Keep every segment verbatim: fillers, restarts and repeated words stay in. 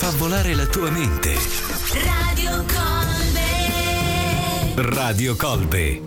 fa volare la tua mente. Radio Kolbe. Radio Kolbe.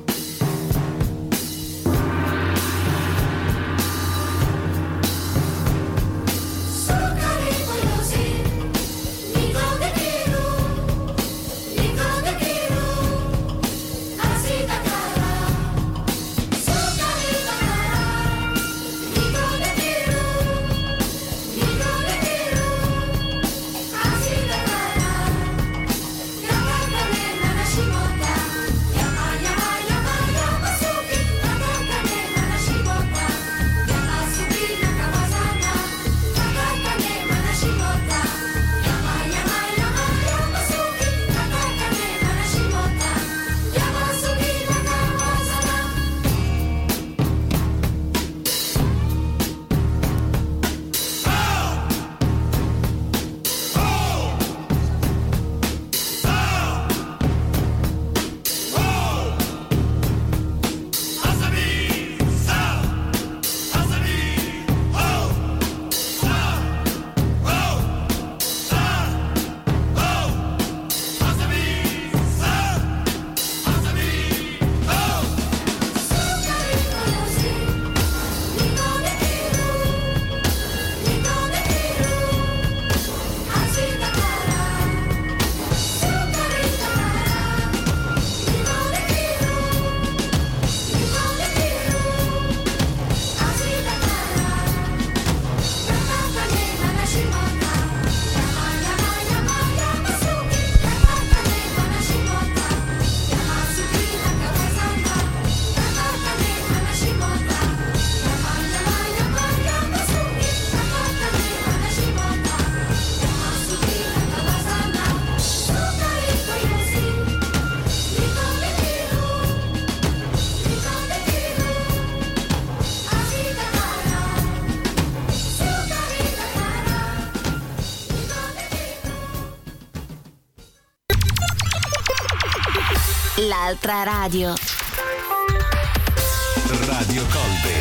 L'altra radio. Radio Kolbe.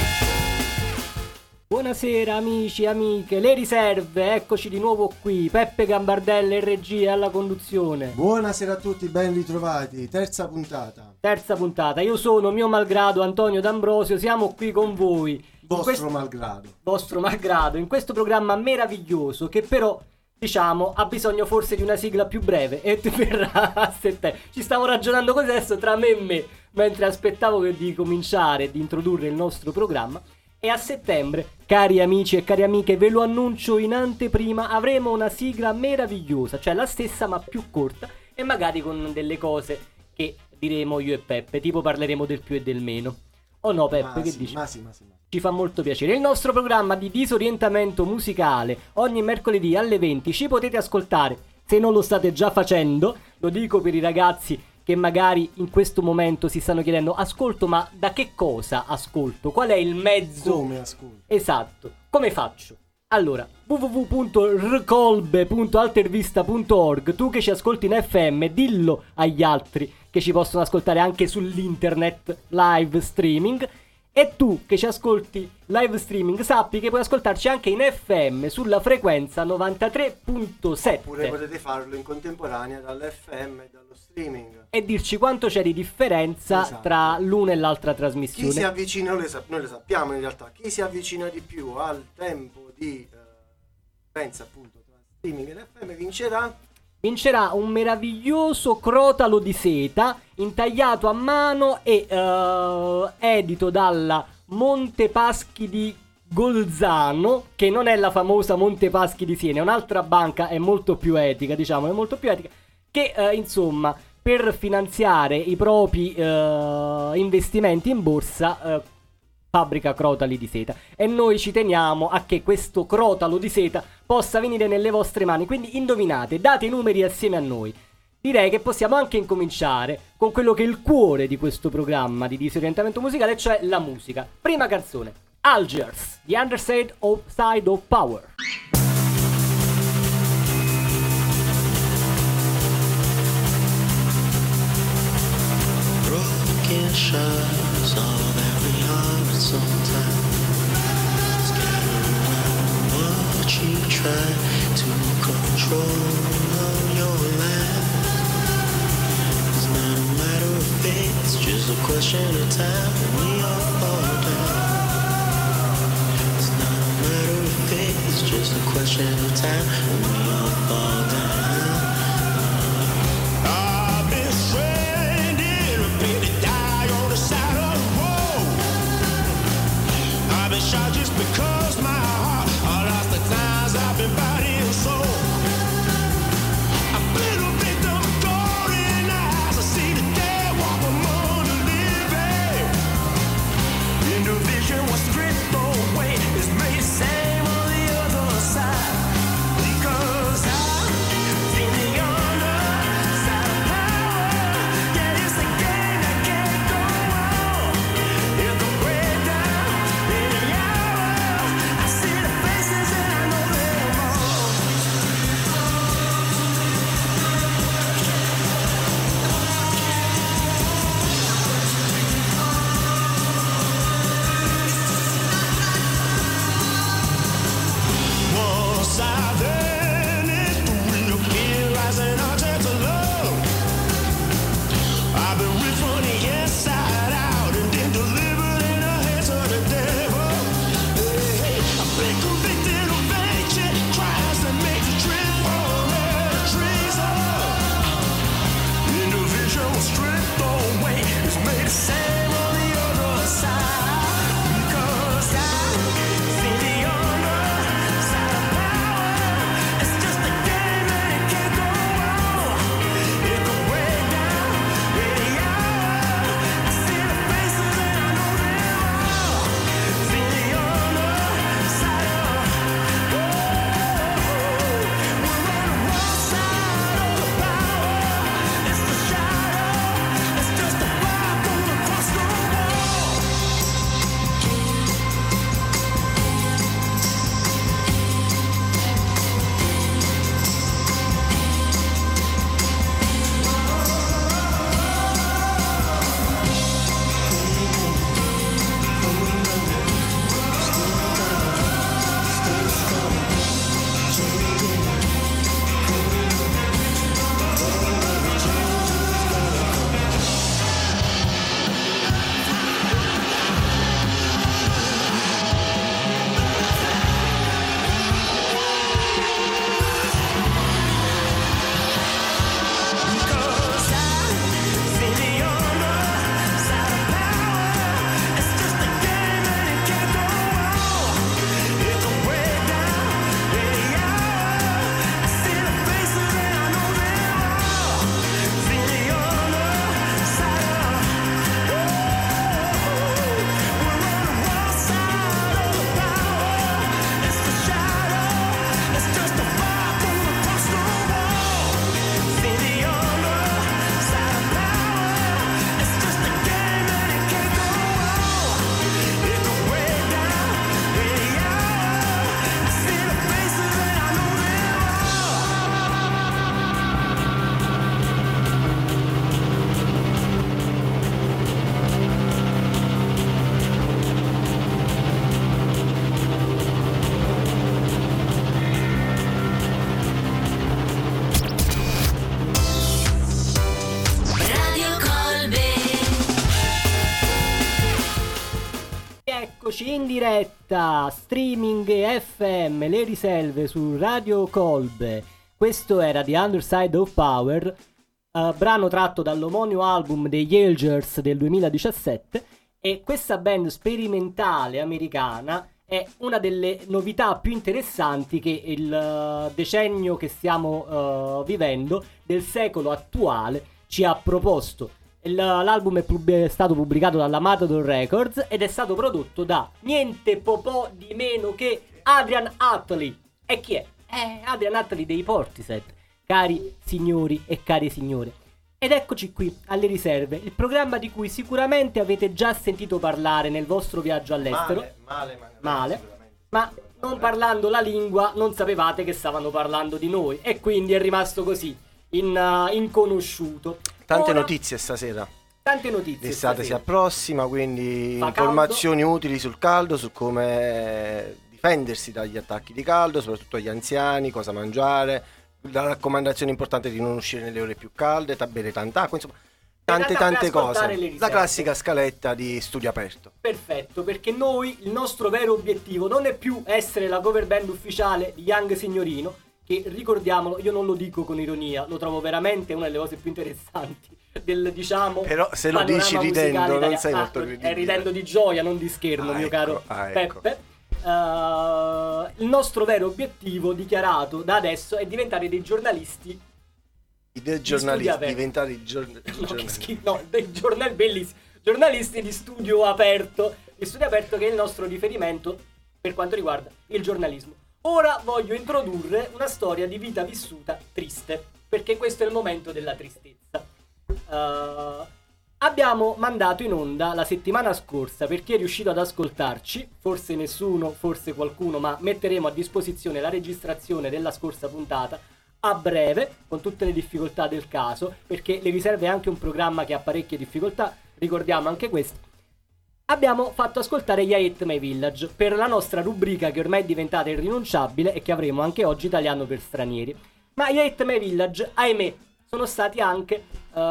Buonasera amici e amiche, le riserve, eccoci di nuovo qui, Peppe Gambardella in regia alla conduzione. Buonasera a tutti, ben ritrovati, terza puntata. Terza puntata, io sono mio malgrado Antonio D'Ambrosio, siamo qui con voi. Vostro questo... malgrado. Vostro malgrado, in questo programma meraviglioso che però, diciamo, ha bisogno forse di una sigla più breve e ti verrà a settembre. Ci stavo ragionando così adesso tra me e me, mentre aspettavo che di cominciare, di introdurre il nostro programma. E a settembre, cari amici e cari amiche, ve lo annuncio in anteprima, avremo una sigla meravigliosa, cioè la stessa ma più corta e magari con delle cose che diremo io e Peppe, tipo parleremo del più e del meno. O no Peppe, ma che sì, dici? Ma sì, ma sì, ma sì. Ci fa molto piacere. Il nostro programma di disorientamento musicale ogni mercoledì alle venti ci potete ascoltare, se non lo state già facendo, lo dico per i ragazzi che magari in questo momento si stanno chiedendo: ascolto, ma da che cosa ascolto? Qual è il mezzo? Come ascolto? Esatto, come faccio? Allora, w w w punto r kolbe punto altervista punto org. Tu che ci ascolti in F M, dillo agli altri che ci possono ascoltare anche sull'internet live streaming. E tu che ci ascolti live streaming, sappi che puoi ascoltarci anche in F M sulla frequenza novantatré virgola sette. Oppure potete farlo in contemporanea dall'F M e dallo streaming. E dirci quanto c'è di differenza, esatto, tra l'una e l'altra trasmissione. Chi si avvicina, noi, noi lo sappiamo in realtà, chi si avvicina di più al tempo di eh, differenza appunto tra streaming e F M vincerà. Vincerà un meraviglioso crotalo di seta intagliato a mano e uh, edito dalla Montepaschi di Golzano, che non è la famosa Montepaschi di Siena, è un'altra banca, è molto più etica, diciamo, è molto più etica, che uh, insomma per finanziare i propri uh, investimenti in borsa uh, fabbrica crotali di seta, e noi ci teniamo a che questo crotalo di seta possa venire nelle vostre mani. Quindi indovinate, date i numeri assieme a noi. Direi che possiamo anche incominciare con quello che è il cuore di questo programma di disorientamento musicale, cioè la musica. Prima canzone, Algiers, The Underside of, Side of Power. Broken shards of every heart sometimes. Scatter around what you try. to control your life. It's not a matter of fate, it's just a question of time when we all fall down. It's not a matter of fate, it's just a question of time when we all fall down. I've been stranded, ready to die on the side of the road. I've been shot just because my heart, I lost the times I've been body and soul. I've been a victim of golden eyes. I see the dead walk among the living. Individual was stripped away, it's made the same on the other side. Because I'm feeling on the side of power. Yeah, it's a game that can't go on. It can break down any hour. I see the faces and I know them all. Once I've earned it, the real fear rising up to love. I've been ripped from the inside out and then delivered in the hands of the devil. Hey, hey, I've been convicted of ancient crimes that make the trip for treason. Individual was stripped away, it's made the same on the other side. Because I'm feeling on the side of power. It's just a game and it can't go on. It can break down any hour. I see the faces and I know them all. Feeling on the side of We're on the wrong side of the power. It's the shadow. It's just a fire going across the wall. Because I'm feeling on the side of power. It's just a game and it can't go on. It can break down any hour. I see the faces and I know them all. Feeling on the side of We're on the wrong side of the power. It's the shadow. It's just a fire going across the wall. Feeling on the side of power. It's just a game and it can't go on. It can break down any hour. I see the faces and I know them Radio Colbe. Eccoci in diretta, streaming e F M, le riserve su Radio Colbe. Questo era The Underside of Power, eh, brano tratto dall'omonimo album degli Eagles del duemiladiciassette. E questa band sperimentale americana è una delle novità più interessanti che il eh, decennio che stiamo eh, vivendo, del secolo attuale, ci ha proposto. Il- l'album è, pub- è stato pubblicato dalla Matador Records ed è stato prodotto da niente po' po' di meno che Adrian Utley. E chi è? Eh, Adrian Utley dei Portishead, cari signori e care signore. Ed eccoci qui, alle riserve, il programma di cui sicuramente avete già sentito parlare nel vostro viaggio all'estero. Male, male, male. Male, sicuramente. ma non parlando la lingua non sapevate che stavano parlando di noi e quindi è rimasto così, in, uh, inconosciuto. Tante Ora, notizie stasera. Tante notizie. L'estate si stasera. approssima, quindi Fa informazioni utili sul caldo, su come difendersi dagli attacchi di caldo, soprattutto agli anziani, cosa mangiare, la raccomandazione importante di non uscire nelle ore più calde, ta- bere tanta acqua, insomma tante tante cose, la classica scaletta di studio aperto. Perfetto, perché noi il nostro vero obiettivo non è più essere la cover band ufficiale di Young Signorino, che ricordiamolo, io non lo dico con ironia, lo trovo veramente una delle cose più interessanti del, diciamo, però se lo panorama dici ridendo musicale non italiano. sei Ah, molto è credibile. ridendo di gioia, non di scherno, Ah, mio ecco, caro ah, ecco. Peppe. Uh, il nostro vero obiettivo dichiarato da adesso è diventare dei giornalisti I dei studio giornalisti, aperto. diventare i giorn- no, che giornalisti. schifo, no, dei giornali bellissimi, giornalisti di studio aperto, di studio aperto che è il nostro riferimento per quanto riguarda il giornalismo. Ora voglio introdurre una storia di vita vissuta triste, perché questo è il momento della tristezza. Uh, abbiamo mandato in onda la settimana scorsa, per chi è riuscito ad ascoltarci, forse nessuno, forse qualcuno, ma metteremo a disposizione la registrazione della scorsa puntata a breve, con tutte le difficoltà del caso, perché le riserve anche un programma che ha parecchie difficoltà, ricordiamo anche questo. Abbiamo fatto ascoltare I Hate My Village per la nostra rubrica che ormai è diventata irrinunciabile e che avremo anche oggi, Italiano per stranieri. Ma I Hate My Village, ahimè, sono stati anche,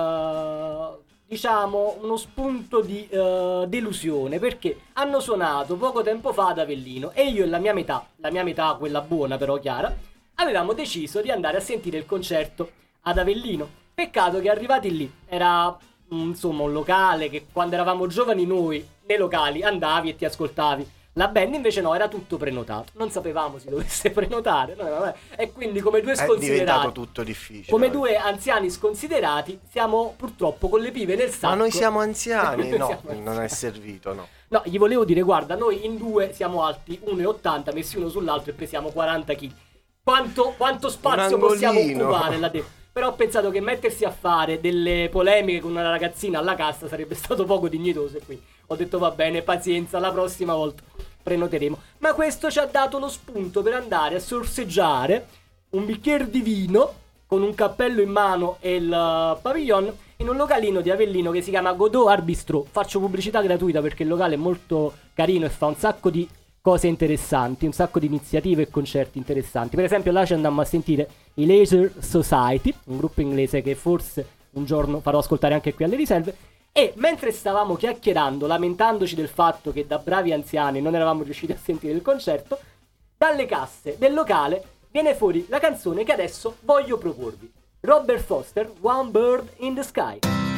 uh, diciamo, uno spunto di uh, delusione, perché hanno suonato poco tempo fa ad Avellino e io e la mia metà, la mia metà, quella buona però chiara, avevamo deciso di andare a sentire il concerto ad Avellino. Peccato che arrivati lì, era insomma un locale che quando eravamo giovani noi nei locali andavi e ti ascoltavi la band, invece no, era tutto prenotato, non sapevamo si dovesse prenotare, no, vabbè. E quindi come due È diventato sconsiderati, tutto difficile. come oggi. due anziani sconsiderati, siamo purtroppo con le pive nel sacco. Ma noi siamo anziani? Noi No, siamo anziani. non è servito, no. No, gli volevo dire, guarda, noi in due siamo alti uno e ottanta, messi uno sull'altro e pesiamo quaranta chili. Quanto, quanto spazio possiamo angolino. occupare là dentro? Però ho pensato che mettersi a fare delle polemiche con una ragazzina alla cassa sarebbe stato poco dignitoso, e quindi ho detto va bene, pazienza, la prossima volta prenoteremo. Ma questo ci ha dato lo spunto per andare a sorseggiare un bicchiere di vino con un cappello in mano e il uh, pavillon in un localino di Avellino che si chiama Godot Art Bistro. Faccio pubblicità gratuita perché il locale è molto carino e fa un sacco di cose interessanti, un sacco di iniziative e concerti interessanti. Per esempio là ci andammo a sentire i Laser Society, un gruppo inglese che forse un giorno farò ascoltare anche qui alle riserve. E mentre stavamo chiacchierando, lamentandoci del fatto che da bravi anziani non eravamo riusciti a sentire il concerto, dalle casse del locale viene fuori la canzone che adesso voglio proporvi. Robert Foster, One Bird in the Sky.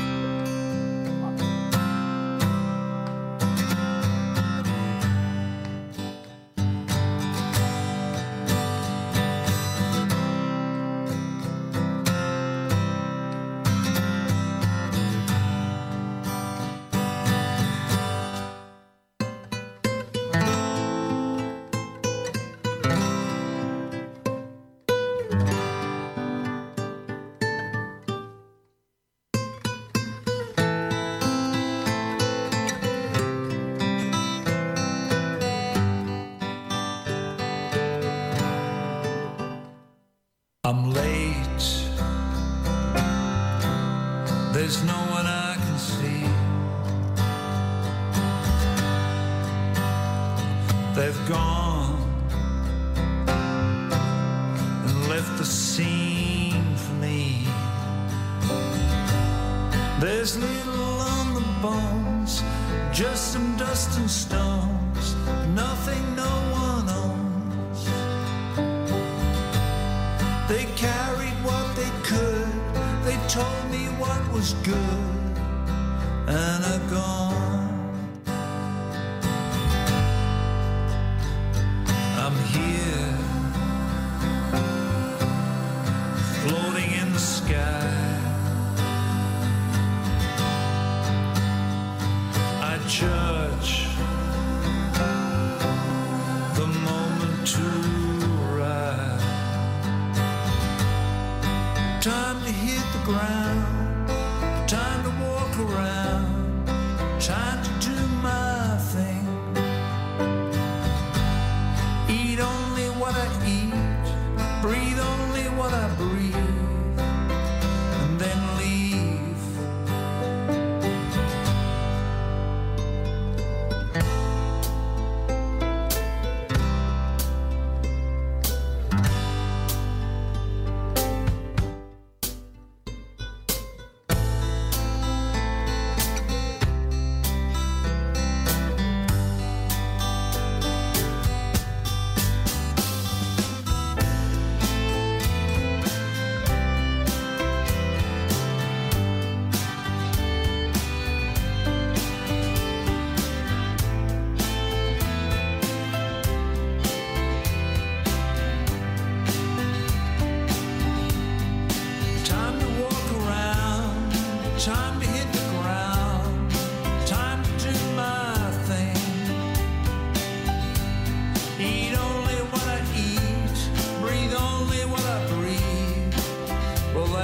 I'm late. There's no one I can see. They've gone and left the scene for me. There's little on the bones, just some dust and stones, nothing no one owns. They carried what they could, they told me what was good, and are gone. I'm here, floating in the sky. I judge the moment to arrive. Time to hit the ground, time to walk around, time to do my thing. Eat only what I eat, breathe only what I breathe, and then leave.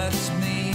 that's me.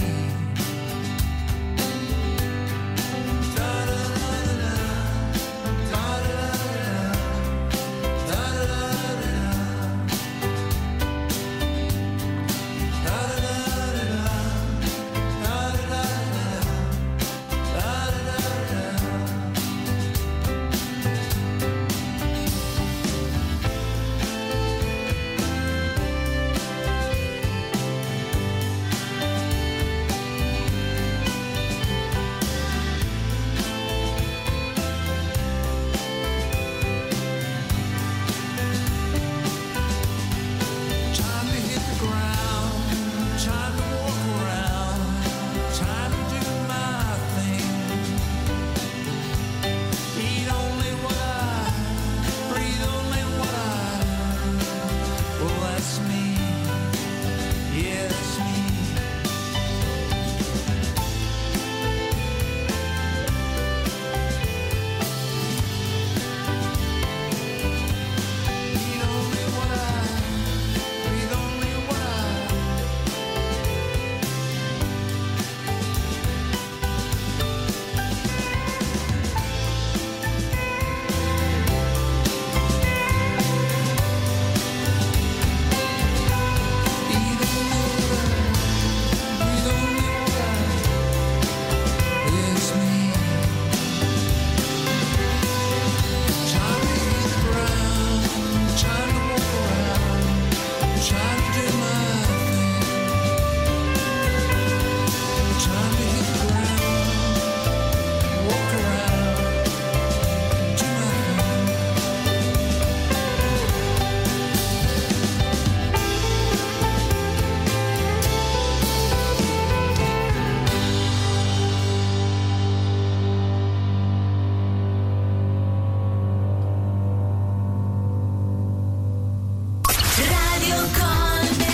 Time to hit the ground, time to walk around, time to do my thing. Eat only what I, breathe only what I. Well, that's me, yeah, that's me. Eat only what I, breathe only what I. Eat only what I, breathe only what I. It's me. Time to hit the ground, time to walk around, time to do my thing. Time to hit the ground, walk around, do my thing. Radio Colbe.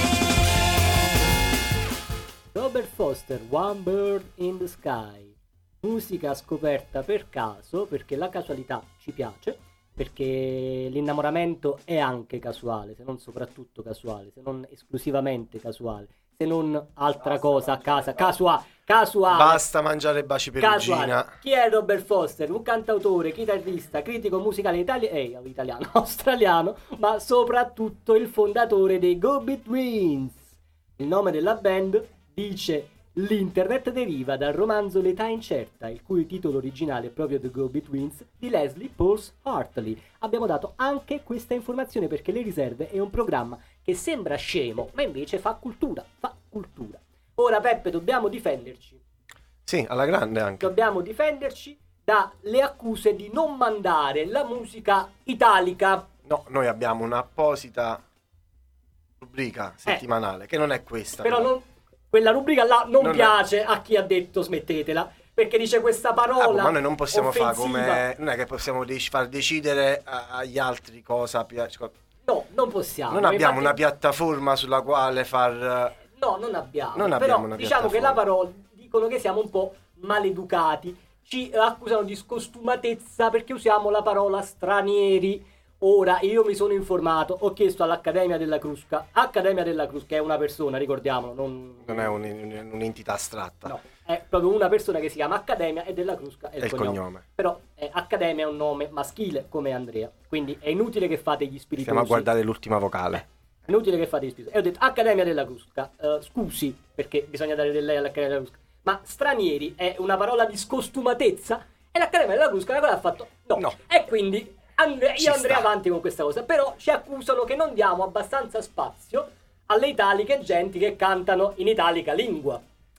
Robert Foster, One Bird in the Sky. Musica scoperta per caso, perché la casualità ci piace, perché l'innamoramento è anche casuale, se non soprattutto casuale, se non esclusivamente casuale, se non altra cosa a casa, casua- casuale. Basta mangiare baci perugina. Casuale. Chi è Robert Foster? Un cantautore, chitarrista, critico musicale itali- eh, italiano, australiano, ma soprattutto il fondatore dei Go-Betweens. Il nome della band, dice l'internet, deriva dal romanzo L'età incerta, il cui titolo originale è proprio The Go-Betweens di Leslie Pauls Hartley. Abbiamo dato anche questa informazione perché Le Riserve è un programma che sembra scemo, ma invece fa cultura, fa cultura. Ora Peppe, dobbiamo difenderci. Sì, alla grande anche. Dobbiamo difenderci dalle accuse di non mandare la musica italica. No, noi abbiamo un'apposita rubrica settimanale, che non è questa. Però non, quella rubrica là non, Non è- piace a chi ha detto smettetela, perché dice questa parola. Ah, boh, ma noi non possiamo fare offensiva. come... Non è che possiamo dec- far decidere a- agli altri cosa piace. No, non possiamo. Non abbiamo Infatti- una piattaforma sulla quale far... No, non abbiamo. Non Però abbiamo una diciamo che piattaforma. la parola dicono che siamo un po' maleducati. Ci eh, accusano di scostumatezza perché usiamo la parola stranieri. Ora io mi sono informato, ho chiesto all'Accademia della Crusca. Accademia della Crusca è una persona, ricordiamolo, non, Non è un- un- un'entità astratta. no, è proprio una persona che si chiama Accademia e della Crusca è il, È il cognome. cognome. Però eh, Accademia è un nome maschile come Andrea, quindi è inutile che fate gli spiritosi. Stiamo a guardare l'ultima vocale. È inutile che fate gli spiritosi. E ho detto Accademia della Crusca, eh, scusi, perché bisogna dare del lei all'Accademia della Crusca, ma stranieri è una parola di scostumatezza? E l'Accademia della Crusca cosa ha fatto? No. No. E quindi and- Ci io andrei sta. avanti con questa cosa. Però ci accusano che non diamo abbastanza spazio alle italiche genti che cantano in italica lingua.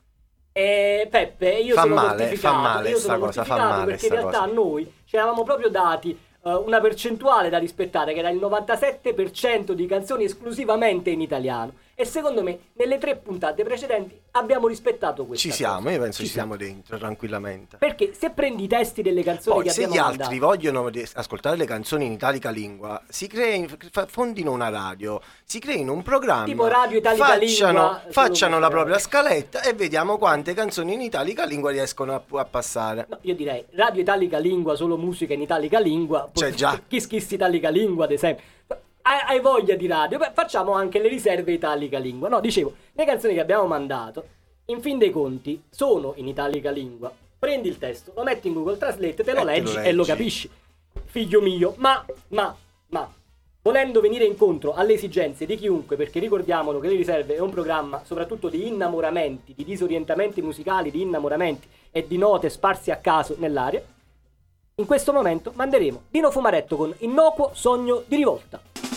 E Peppe, io Fa sono male, mortificato, fa male io sta sono cosa, fa mortificato male perché in sta realtà cosa. noi ci eravamo proprio dati eh, una percentuale da rispettare, che era il novantasette per cento di canzoni esclusivamente in italiano. E secondo me nelle tre puntate precedenti abbiamo rispettato questa Ci siamo, cosa. io penso ci, Ci siamo dentro tranquillamente. Perché se prendi i testi delle canzoni Poi che se abbiamo gli altri mandato, vogliono de- ascoltare le canzoni in italica lingua, si crei, fa- fondino una radio, si creino un programma, Tipo Radio Italica facciano, Lingua, solo facciano la questo. propria scaletta e vediamo quante canzoni in italica lingua riescono a, a passare. no, io direi Radio Italica Lingua, solo musica in italica lingua. C'è già. Kiss Kiss Italica Lingua, ad esempio. Hai, hai voglia di radio? Beh, facciamo anche le riserve Italica Lingua. No, dicevo, le canzoni che abbiamo mandato in fin dei conti sono in italica lingua. Prendi il testo, lo metti in Google Translate, te lo, Eh, te leggi, lo e lo leggi. capisci. Figlio mio, ma, ma, ma, volendo venire incontro alle esigenze di chiunque, perché ricordiamolo che Le Riserve è un programma soprattutto di innamoramenti, di disorientamenti musicali, di innamoramenti e di note sparsi a caso nell'aria, in questo momento manderemo Dino Fumaretto con Innocuo Sogno di Rivolta.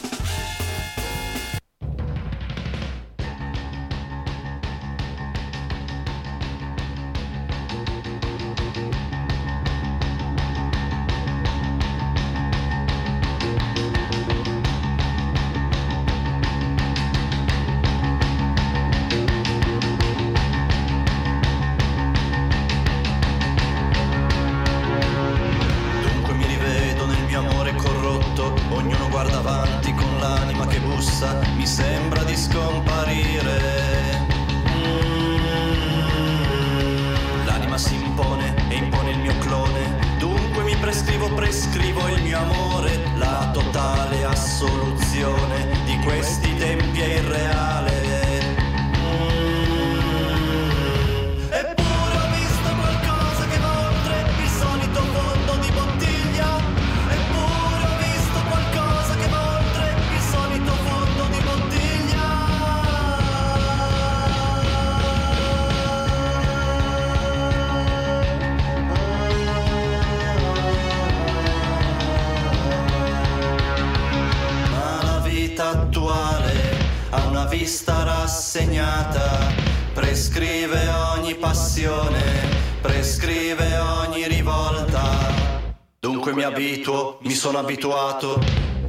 Dunque mi rivedo nel mio amore corrotto, ognuno guarda avanti con l'anima che bussa, mi sembra di scomparire. Mm. L'anima si impone e impone il mio clone, dunque mi prescrivo, prescrivo il mio amore, la totale assoluzione di questi tempi è irreale. Eppure ho visto qualcosa che va oltre il solito fondo di bottiglia. Eppure ho visto qualcosa che va oltre il solito fondo di bottiglia. Ma la vita attuale ha una vista rassegnata, prescrive ogni passione, prescrive ogni rivolta. Dunque mi abituo, mi sono abituato.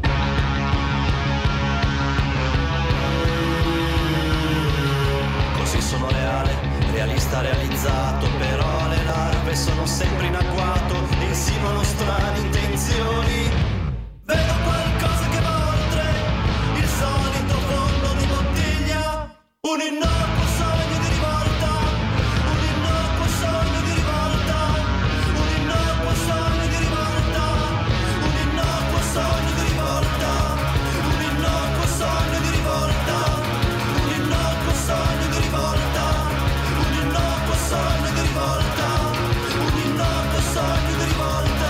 Così sono reale, realista realizzato, però le larve sono sempre in agguato, insinuano strane intenzioni. Vedo qualcosa che va oltre il solito fondo di bottiglia. Un innocuo sogno di rivolta, un innocuo sogno di rivolta, un innocuo sogno di rivolta, un innocuo sogno di rivolta, un innocuo sogno di rivolta, un innocuo sogno di rivolta, un innocuo sogno di rivolta, un innocuo sogno di rivolta.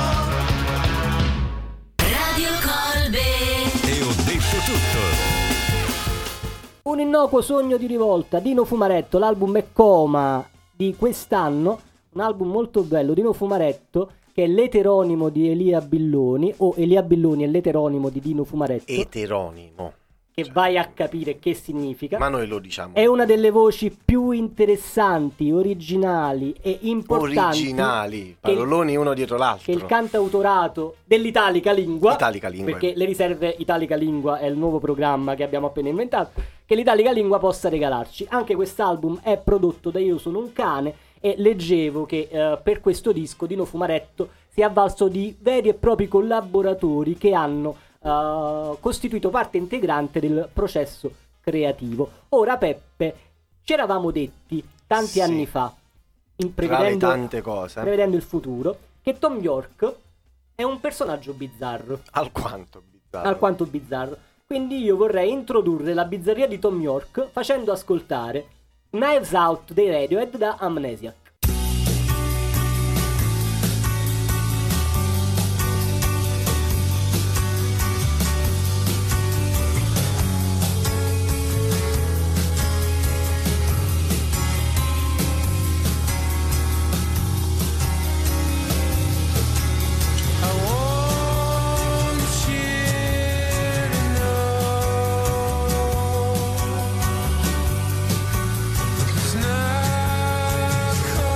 Radio Colbe. E ho detto tutto. Un innocuo sogno di rivolta, Dino Fumaretto, l'album è Coma di quest'anno, un album molto bello. Dino Fumaretto, che è l'eteronimo di Elia Billoni, o Elia Billoni è l'eteronimo di Dino Fumaretto, Eteronimo. che vai a capire che significa. Ma noi lo diciamo. È una delle voci più interessanti, originali e importanti Originali, che il- paroloni uno dietro l'altro. che il cantautorato dell'italica lingua, Italica lingua. perché Le Riserve Italica Lingua è il nuovo programma che abbiamo appena inventato, che l'italica lingua possa regalarci. Anche quest'album è prodotto da Io Sono un Cane, e leggevo che eh, per questo disco Dino Fumaretto si è avvalso di veri e propri collaboratori che hanno eh, costituito parte integrante del processo creativo. Ora, Peppe, ci eravamo detti tanti Sì. anni fa, in- Tra le prevedendo, tante cose. prevedendo il futuro, che Tom York è un personaggio bizzarro, Alquanto bizzarro. alquanto bizzarro. Quindi io vorrei introdurre la bizzarria di Tom York facendo ascoltare Knives Out dei Radiohead da Amnesiac. I want you to know it's not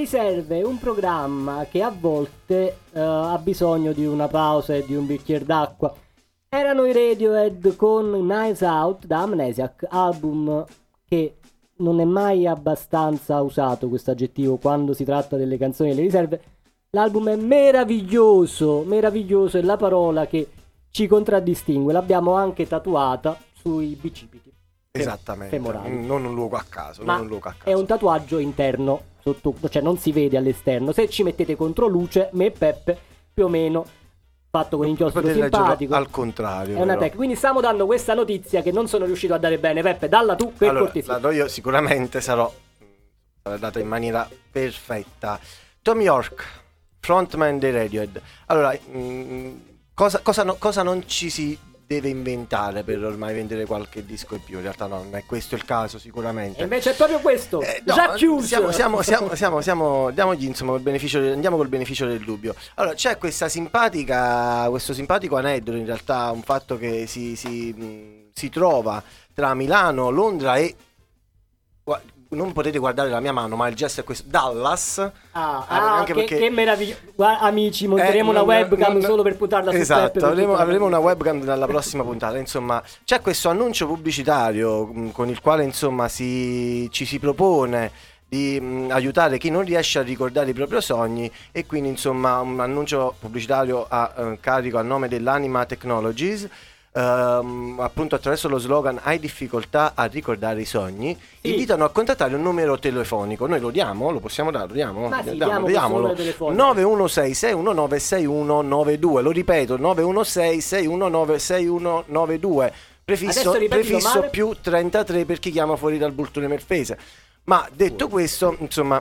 riserve è un programma che a volte uh, ha bisogno di una pausa e di un bicchiere d'acqua. Erano i Radiohead con Knives Out da Amnesiac, album che non è mai abbastanza usato questo aggettivo quando si tratta delle canzoni delle riserve. L'album è meraviglioso, meraviglioso è la parola che ci contraddistingue, l'abbiamo anche tatuata sui bicipiti. Esattamente, femorali. non un luogo a caso, Ma non un luogo a caso. è un tatuaggio interno, sotto, cioè non si vede all'esterno. Se ci mettete contro luce, me e Peppe, più o meno, fatto con inchiostro Potete leggerlo simpatico. al contrario. È una però. tecnica. Quindi stiamo dando questa notizia che non sono riuscito a dare bene. Peppe, dalla tu per Allora, cortesia. la do io sicuramente, sarò sarà data in maniera perfetta. Tom York, frontman dei Radiohead. Allora, mh, cosa, cosa, no- cosa non ci si deve inventare per ormai vendere qualche disco in più? In realtà no, non è questo il caso sicuramente. E invece è proprio questo. Eh, no, Già chiuso. Siamo, siamo, siamo, siamo, siamo, diamogli, insomma, il beneficio del- andiamo col beneficio del dubbio. Allora, c'è questa simpatica, questo simpatico aneddoto, in realtà, un fatto che si, si, mh, si trova tra Milano, Londra e gua- non potete guardare la mia mano, ma il gesto è questo: Dallas. Ah, Ah, ah, anche che, perché- che meraviglia. Guarda, amici, monteremo Eh, una non- webcam non- solo per puntarla su Peppe Esatto, per avremo, tutta la avremo una puntata. webcam dalla prossima puntata. Insomma, c'è questo annuncio pubblicitario mh, con il quale insomma si, ci si propone di mh, aiutare chi non riesce a ricordare i propri sogni, e quindi insomma un annuncio pubblicitario a eh, carico a nome dell'Anima Technologies. Ehm, appunto attraverso lo slogan "hai difficoltà a ricordare i sogni", Sì. invitano a contattare un numero telefonico. Noi lo diamo? Lo possiamo dare? Lo diamo? Ma sì, Diamo- diamo questo diamolo. numero telefonico. nove uno sei sei uno nove sei uno nove due. Lo ripeto, nove uno sei sei uno nove sei uno nove due. Prefisso, Adesso ripetilo prefisso male. più trentatré per chi chiama fuori dal Bultone Merfese. Ma detto questo, insomma,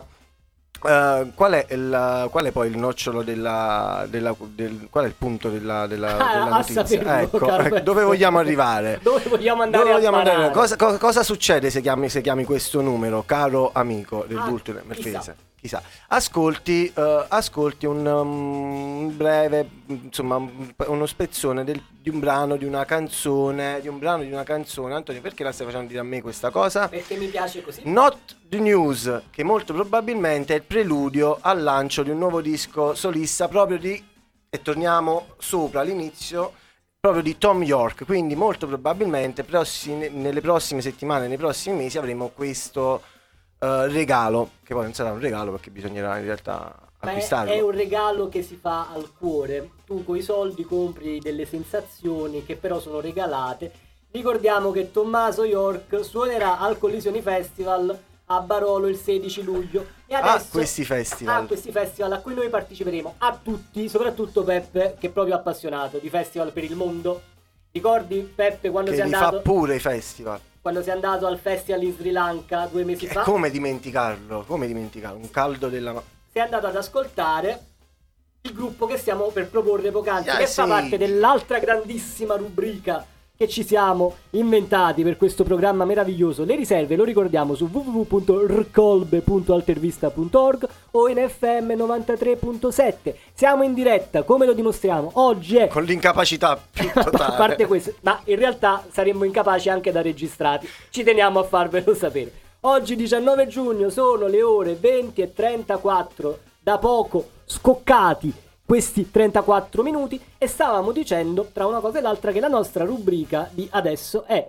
eh, qual è il, qual è poi il nocciolo della, della del, qual è il punto della, della, Ah, della a notizia? saperlo, Ecco, caro ecco, Peppe. dove vogliamo arrivare? Dove vogliamo andare Dove a vogliamo andare? sparare? Cosa, cosa- cosa succede se chiami, se chiami questo numero, caro amico del Ah, Bultone chissà. Merfese? Chissà. Ascolti, eh, ascolti un, um, breve, insomma, un- uno spezzone del- di un brano, di una canzone, di un brano di una canzone. Antonio, perché la stai facendo dire a me questa cosa? Perché mi piace così. Not the News, che molto probabilmente è il preludio al lancio di un nuovo disco solista proprio di, e torniamo sopra all'inizio, proprio di Tom York. Quindi molto probabilmente prossimi- nelle prossime settimane, nei prossimi mesi avremo questo eh, regalo, che poi non sarà un regalo perché bisognerà in realtà Ma è, acquistarlo. è un regalo che si fa al cuore. Tu con i soldi compri delle sensazioni che però sono regalate. Ricordiamo che Tommaso York suonerà al Collisioni Festival a Barolo il sedici luglio. E Ah, adesso questi festival. a questi festival a cui noi parteciperemo, a tutti, soprattutto Peppe che è proprio appassionato di festival per il mondo. Ricordi Peppe quando Che sei li andato fa pure i festival. quando sei andato al festival in Sri Lanka due mesi E fa? come dimenticarlo? Come dimenticarlo? Un caldo della ma- Sei andato ad ascoltare il gruppo che stiamo per proporre poc'anzi, Ah, che sì. fa parte dell'altra grandissima rubrica che ci siamo inventati per questo programma meraviglioso. Le riserve lo ricordiamo su w w w punto rcolbe punto altervista punto org o in F M novantatré punto sette. Siamo in diretta, come lo dimostriamo oggi è con l'incapacità più totale. a parte questo, ma in realtà saremmo incapaci anche da registrati. Ci teniamo a farvelo sapere. Oggi diciannove giugno sono le ore venti e trentaquattro, da poco scoccati questi trentaquattro minuti, e stavamo dicendo tra una cosa e l'altra che la nostra rubrica di adesso è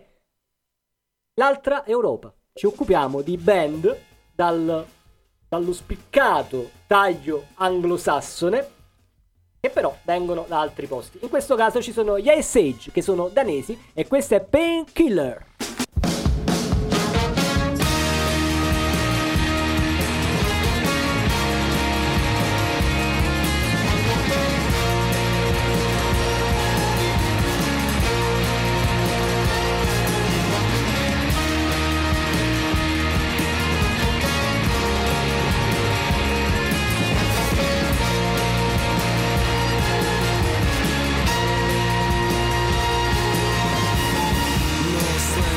l'altra Europa. Ci occupiamo di band dal, dallo spiccato taglio anglosassone che però vengono da altri posti. In questo caso ci sono gli Ice Age, che sono danesi, e questo è Painkiller. No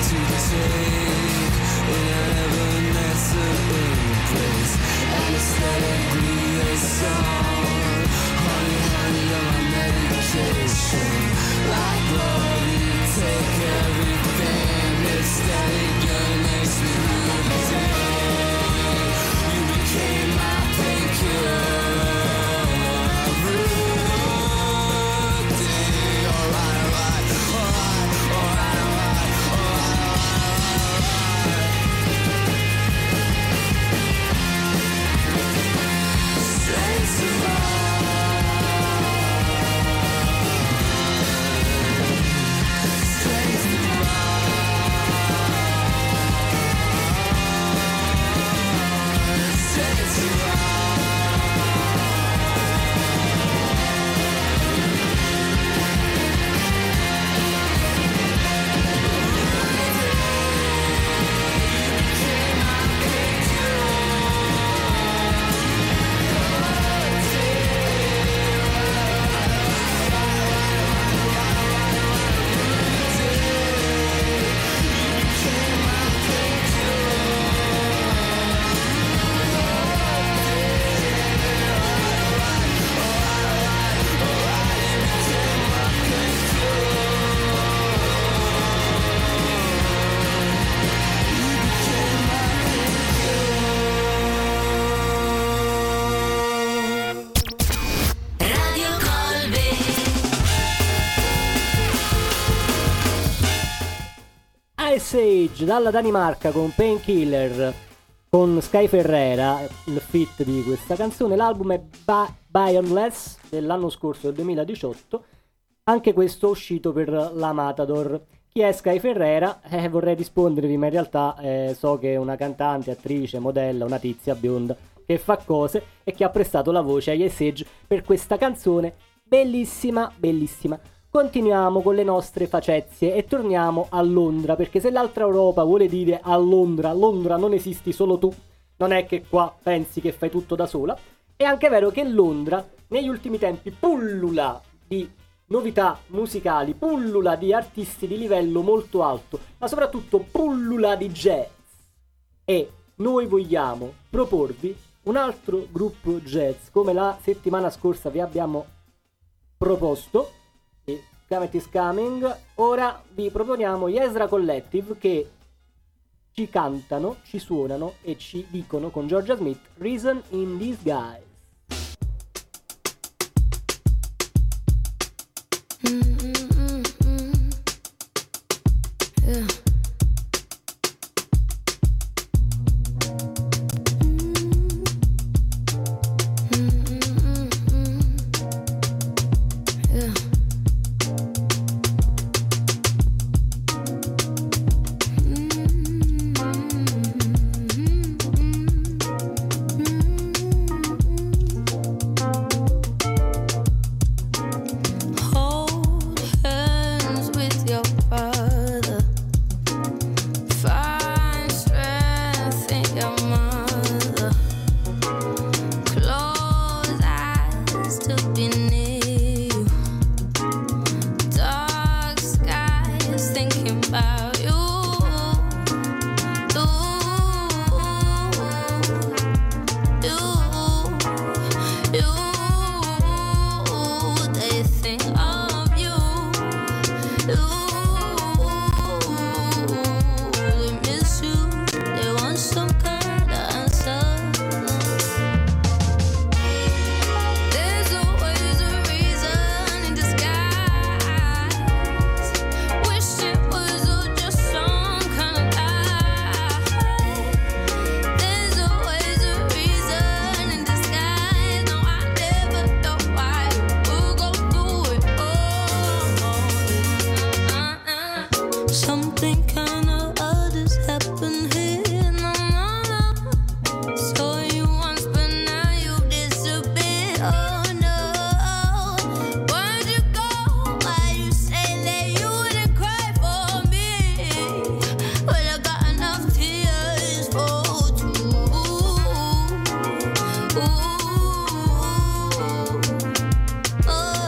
Ice Age dalla Danimarca con Painkiller con Sky Ferreira, il feat di questa canzone. L'album è Bi- Bionless dell'anno scorso, del duemiladiciotto. Anche questo uscito per la Matador. Chi è Sky Ferreira? Eh, vorrei rispondervi, ma in realtà eh, so che è una cantante, attrice, modella, una tizia bionda che fa cose e che ha prestato la voce a Ice Age per questa canzone bellissima, bellissima. Continuiamo con le nostre facezie e torniamo a Londra, perché se l'altra Europa vuole dire a Londra, Londra non esisti solo tu, non è che qua pensi che fai tutto da sola. È anche vero che Londra negli ultimi tempi pullula di novità musicali, pullula di artisti di livello molto alto, ma soprattutto pullula di jazz. E noi vogliamo proporvi un altro gruppo jazz, come la settimana scorsa vi abbiamo proposto, e Comet is Coming. Ora vi proponiamo gli Ezra Collective, che ci cantano, ci suonano e ci dicono con Georgia Smith Reason in Disguise.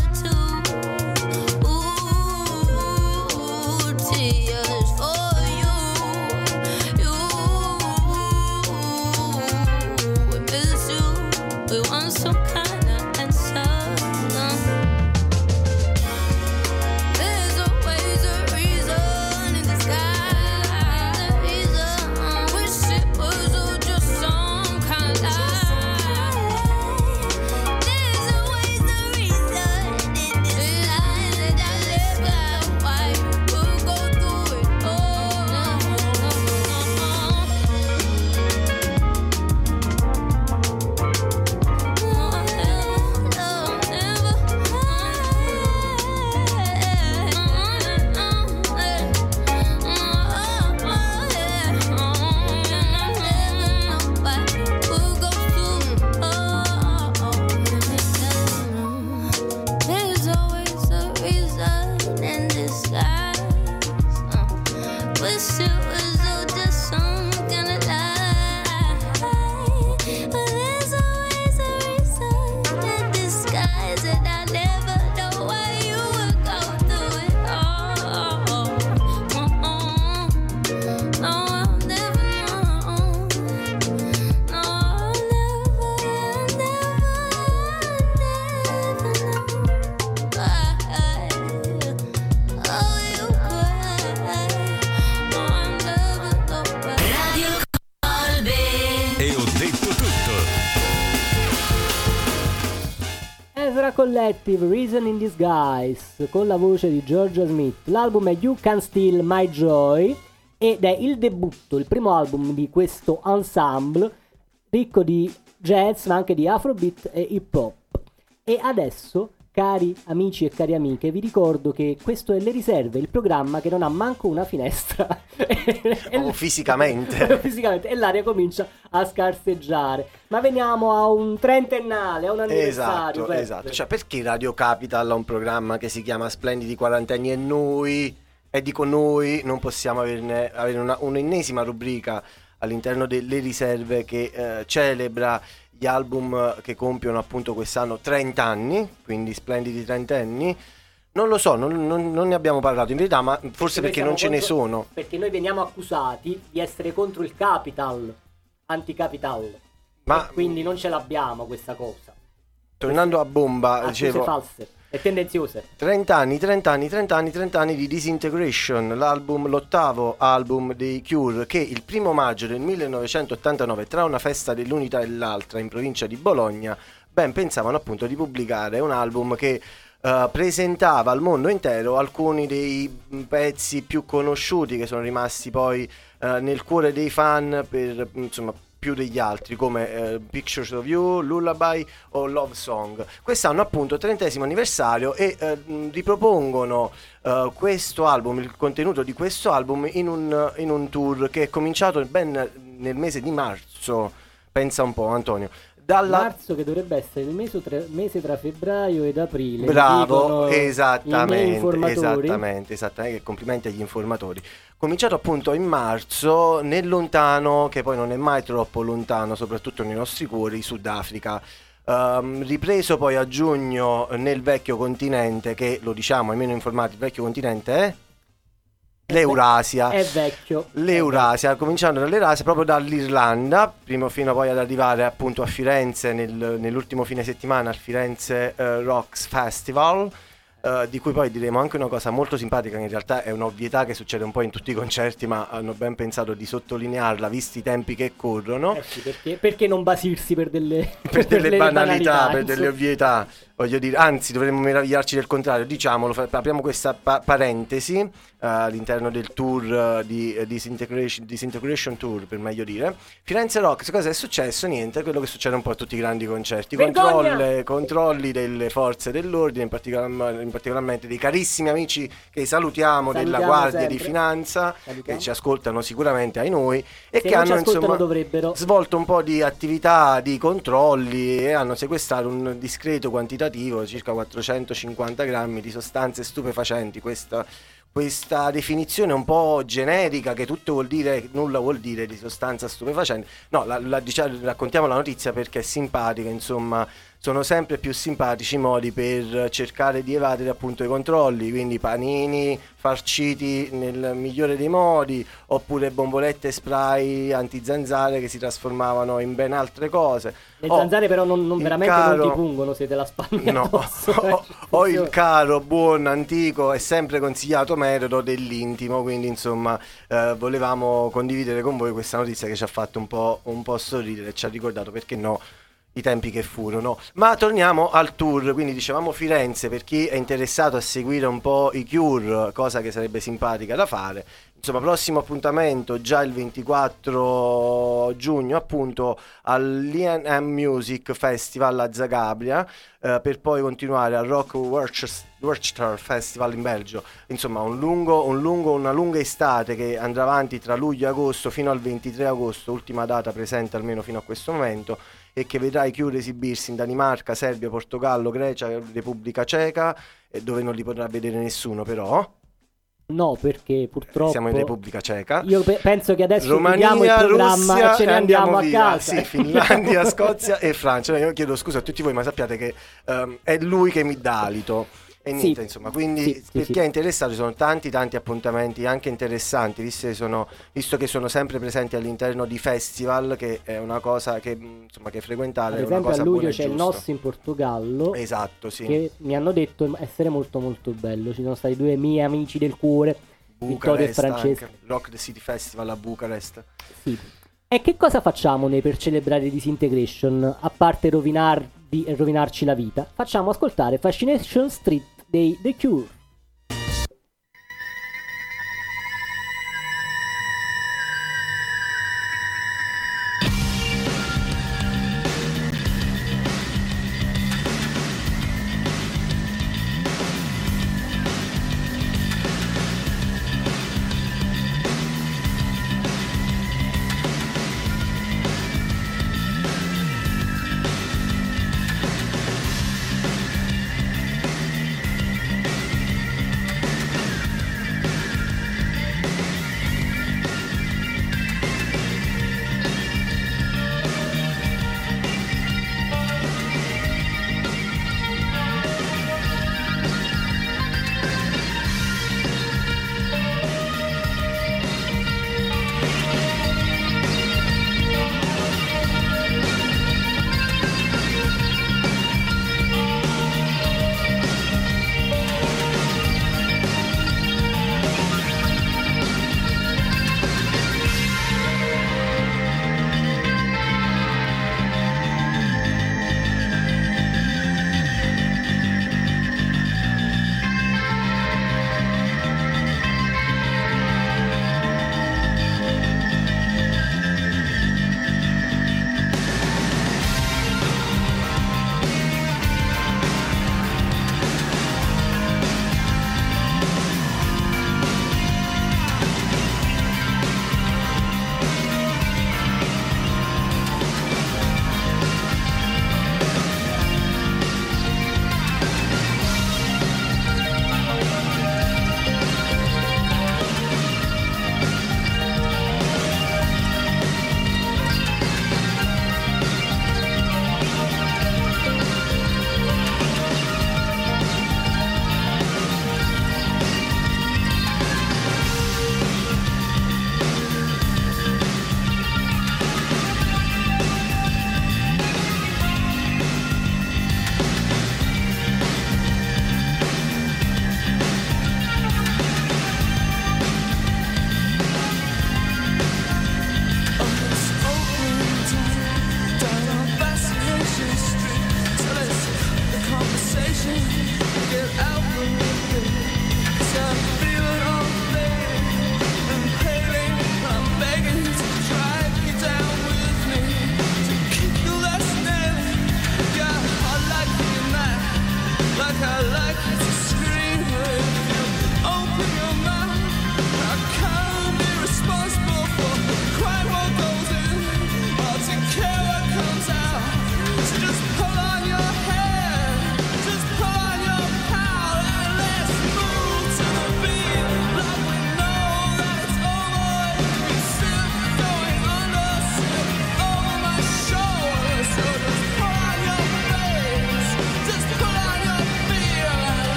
Tears for you. wish it was all just some kind of lie. But there's always a reason that disguise it. I never know why you would go through it all. No, I'll never know. No, I'll never, never, never know why. Oh, you cry. Oh, I'll never know why. Radio Colbe. E ho detto tutto. Ezra Collective, Reason in Disguise, con la voce di Georgia Smith. L'album è You Can Steal My Joy ed è il debutto, il primo album di questo ensemble ricco di jazz ma anche di afrobeat e hip hop. E adesso, cari amici e cari amiche, vi ricordo che questo è Le Riserve, il programma che non ha manco una finestra. Proprio fisicamente. Fisicamente, e l'aria comincia a scarseggiare. Ma veniamo a un trentennale, a un anniversario. Esatto, Peppe. esatto. Cioè, perché Radio Capital ha un programma che si chiama Splendidi Quarantenni e noi, e dico noi, non possiamo averne, avere una, un'ennesima rubrica all'interno delle riserve che eh, celebra gli album che compiono appunto quest'anno trenta anni, quindi splendidi trentenni. Non lo so, non, non- non ne abbiamo parlato in verità, ma forse perché, noi non ce siamo ne contro- sono. Perché noi veniamo accusati di essere contro il capital, anti-capital. Ma E quindi non ce l'abbiamo questa cosa. tornando a bomba, Accuse dicevo, false e tendenziose. trenta anni, trenta anni, trenta anni, trenta anni di Disintegration, l'album, l'ottavo album dei Cure, che il primo maggio del millenovecentottantanove, tra una festa dell'unità e l'altra in provincia di Bologna, ben pensavano appunto di pubblicare un album che eh, presentava al mondo intero alcuni dei mm, pezzi più conosciuti che sono rimasti poi eh, nel cuore dei fan per insomma più degli altri, come eh, Pictures of You, Lullaby o Love Song. Quest'anno appunto trentesimo anniversario e eh, mh, ripropongono eh, questo album, il contenuto di questo album in un, in un tour che è cominciato ben nel mese di marzo. Pensa un po', Antonio. Dalla... Marzo, che dovrebbe essere il mese tra, mese tra febbraio ed aprile. Bravo, dicono i miei esattamente, informatori. esattamente, esattamente, complimenti agli informatori. Cominciato appunto in marzo nel lontano, che poi non è mai troppo lontano, soprattutto nei nostri cuori, Sudafrica. Ehm, ripreso poi a giugno nel vecchio continente, che lo diciamo ai meno informati, il vecchio continente è l'Eurasia. È vecchio. L'Eurasia, cominciando dall'Eurasia, proprio dall'Irlanda, prima fino poi ad arrivare appunto a Firenze nel- nell'ultimo fine settimana al Firenze eh, Rocks Festival, eh, di cui poi diremo anche una cosa molto simpatica, che in realtà è un'ovvietà che succede un po' in tutti i concerti, ma hanno ben pensato di sottolinearla visti i tempi che corrono. Eh sì, perché, perché non basirsi per delle, Per delle banalità, per insomma. delle ovvietà, voglio dire, anzi dovremmo meravigliarci del contrario, diciamolo, fa- apriamo questa pa- parentesi eh, all'interno del tour eh, di eh, Disintegration, Disintegration Tour, per meglio dire. Firenze Rocks, cosa è successo? Niente, quello che succede un po' a tutti i grandi concerti, Vergogna! controlle, controlli delle forze dell'ordine, in, particolar- in particolarmente dei carissimi amici che salutiamo, della Salutiamo Guardia di sempre. Finanza, Salutiamo. che ci ascoltano sicuramente ai noi e Se che non ci hanno ascoltano insomma dovrebbero. svolto un po' di attività di controlli e hanno sequestrato un discreto quantitativo, circa quattrocentocinquanta grammi di sostanze stupefacenti. Questa, questa definizione un po' generica, che tutto vuol dire, nulla vuol dire di sostanza stupefacente. No, la, la- diciamo- raccontiamo la notizia perché è simpatica, insomma. Sono sempre più simpatici i modi per cercare di evadere appunto i controlli, quindi panini farciti nel migliore dei modi, oppure bombolette spray antizanzare che si trasformavano in ben altre cose. Le O zanzare però non, non il veramente caro- non ti pungono se te la spalmi No, addosso, eh. o, o il caro, buon, antico e sempre consigliato metodo dell'intimo. Quindi insomma eh, volevamo condividere con voi questa notizia che ci ha fatto un po', un po' sorridere, ci ha ricordato, perché no, i tempi che furono. Ma torniamo al tour, quindi dicevamo Firenze, per chi è interessato a seguire un po' i Cure, cosa che sarebbe simpatica da fare. Insomma, prossimo appuntamento già il ventiquattro giugno appunto all'I N M Music Festival a Zagabria, eh, per poi continuare al Rock Worcester Worcester Festival in Belgio. Insomma, un lungo, un lungo, una lunga estate che andrà avanti tra luglio e agosto fino al ventitré agosto, ultima data presente almeno fino a questo momento, e che vedrà i Cure esibirsi in Danimarca, Serbia, Portogallo, Grecia, Repubblica Ceca, eh, dove non li potrà vedere nessuno però. No, perché purtroppo Siamo in Repubblica Ceca. io pe- penso che adesso Romania, chiudiamo il programma Russia, e ce ne e andiamo, a via. casa. Sì, Finlandia, Scozia e Francia. Io chiedo scusa a tutti voi, ma sappiate che ehm, è lui che mi dà alito. E niente, Sì. insomma, quindi Sì, sì, per chi sì. è interessato ci sono tanti tanti appuntamenti anche interessanti, visto che sono, visto che sono sempre presenti all'interno di festival, che è una cosa che, mh, insomma, che frequentare Ad è una esempio cosa a luglio buona e c'è il giusta. Nosso in Portogallo, Esatto, sì. che mi hanno detto essere molto molto bello. Ci sono stati due miei amici del cuore, Vittorio e Bucarest Francesco. anche, Rock the City Festival a Bucarest. Sì. E che cosa facciamo noi per celebrare Disintegration? A parte rovinarvi e rovinarci la vita, facciamo ascoltare Fascination Street dei The Cure. Fascination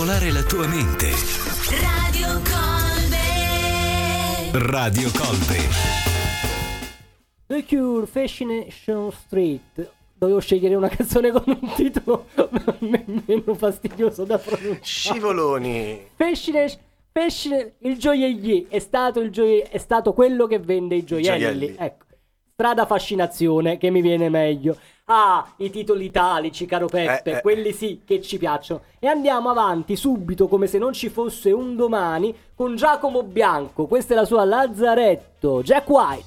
stimolare la tua mente. Radio Colbe. Radio Colbe. The Cure, Fascination Street. Dovevo scegliere una canzone con un titolo meno fastidioso da pronunciare. Scivoloni. Fascination, Fascination, il gioiellier è stato, il gioie- è stato quello che vende i gioielli. Gioielli. Ecco. Strada Fascinazione, che mi viene meglio. Ah, i titoli italici, caro Peppe, Eh, eh. quelli sì che ci piacciono. E andiamo avanti subito, come se non ci fosse un domani, con Giacomo Bianco. Questa è la sua Lazzaretto, Jack White.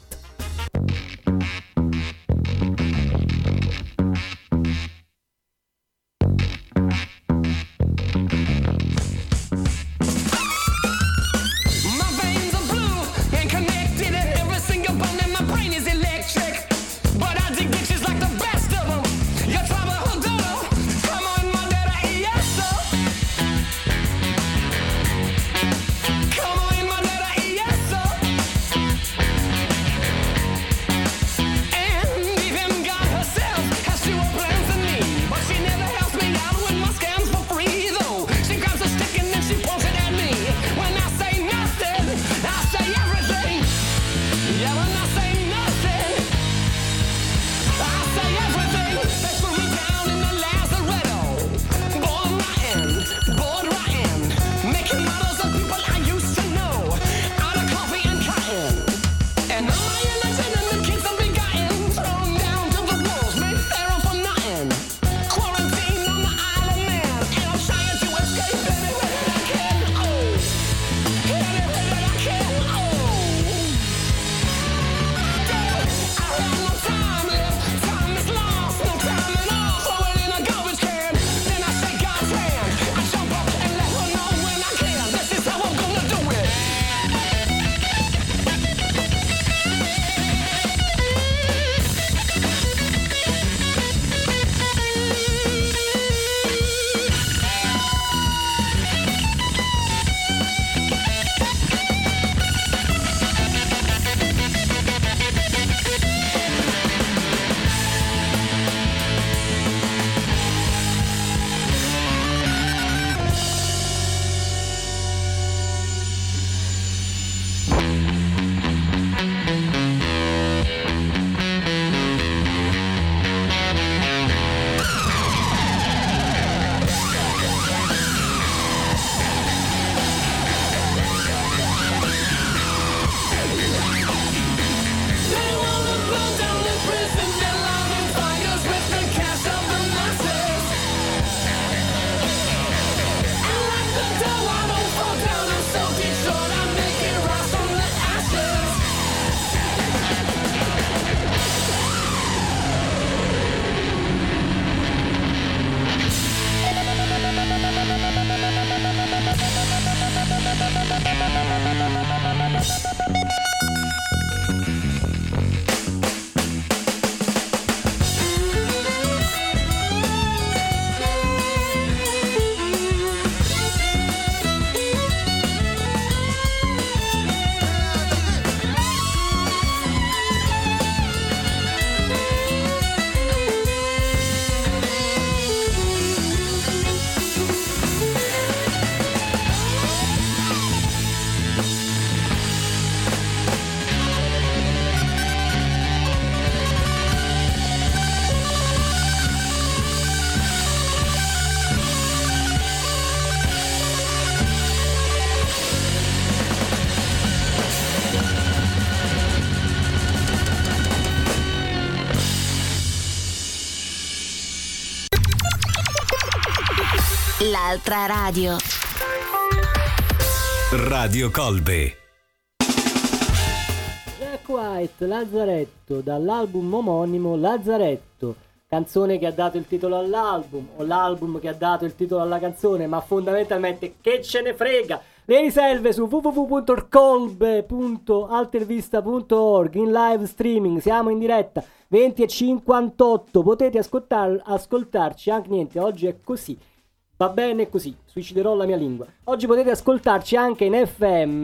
My veins are blue and connected, and every single bone in my brain is electric. But I dig ditches like the best of them. Your trouble, hold up. Come on, my daddy, yes, sir. Come on, my daddy, yes, sir. And even God herself has fewer plans than me. But she never helps me out with my scams for free, though. She grabs a stick and then she points it at me. When I say nothing, I say everything. Yeah, when I say nothing, I say everything. They put me down in the lazaretto. Born rotten, bored rotten. Making models of people I used to know. Out of coffee and cotton. And all my illegitimate kids have been gotten. Thrown down to the wolves, made feral for nothing. Quarantine on the Isle of Man. And I'm trying to escape any way that I can. Oh, any way that I can. Oh. I have no time left. Time is lost. No time at all. Throw it in a garbage can. Then I shake God's hand. I jump up and let her know when I can. This is how I'm gonna do it. They wanna burn down the prison, they're lighting fires with the cash of the masses. And like the dough, I don't fall down, I'm so Detroit, I make it rise from the ashes. L'altra radio. Radio Colbe. Jack White, Lazzaretto, dall'album omonimo Lazzaretto, canzone che ha dato il titolo all'album, o l'album che ha dato il titolo alla canzone, ma fondamentalmente che ce ne frega. Le riserve su w w w punto colbe punto altervista punto org, in live streaming, siamo in diretta venti e cinquantotto, potete ascoltar- ascoltarci anche, niente, oggi è così, va bene così, suiciderò la mia lingua. Oggi potete ascoltarci anche in F M